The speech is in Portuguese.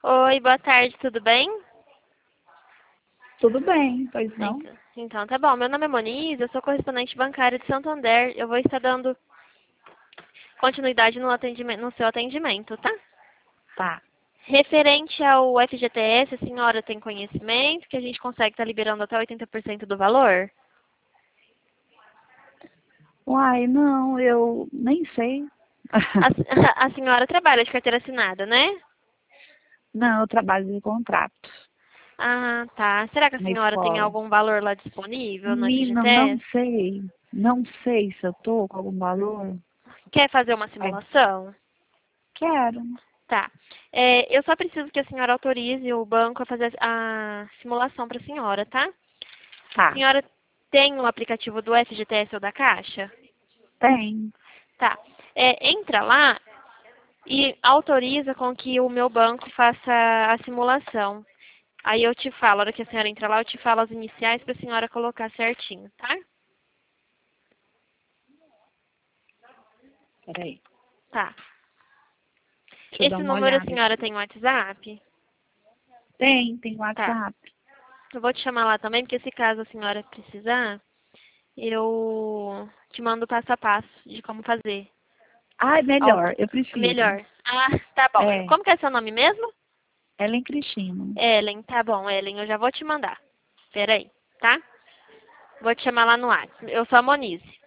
Oi, boa tarde, tudo bem? Tudo bem, pois não? Então, tá bom. Meu nome é Moniz, eu sou correspondente bancária de Santander. Eu vou estar dando continuidade no seu atendimento, tá? Tá. Referente ao FGTS, a senhora tem conhecimento que a gente consegue estar liberando até 80% do valor? Uai, não, eu nem sei. A senhora trabalha de carteira assinada, né? Não, eu trabalho de contrato Ah, tá. Será que a na senhora tem escola. algum valor lá disponível no Menina, não FGTS? sei. Não sei se eu tô com algum valor. Quer fazer uma Ai, simulação? quero. Tá. Eu só preciso que a senhora autorize o banco a fazer a simulação para a senhora, tá? A Tá, senhora tem o aplicativo do FGTS ou da Caixa? tem. Tá. Entra lá e autoriza com que o meu banco faça a simulação. Aí eu te falo, a hora que a senhora entra lá, eu te falo as iniciais para a senhora colocar certinho, tá? Peraí, Tá. deixa eu dar Esse uma número a olhada senhora aqui. tem WhatsApp? Tem Tá. WhatsApp. Eu vou te chamar lá também, porque se caso a senhora precisar, eu te mando passo a passo de como fazer. Ai, melhor, eu preciso. Melhor. Ah, tá bom. É, Como que é seu nome mesmo? Ellen Cristina. Ellen, tá bom, Ellen, eu já vou te mandar. Peraí, tá? Vou te chamar lá no WhatsApp. Eu sou a Monize.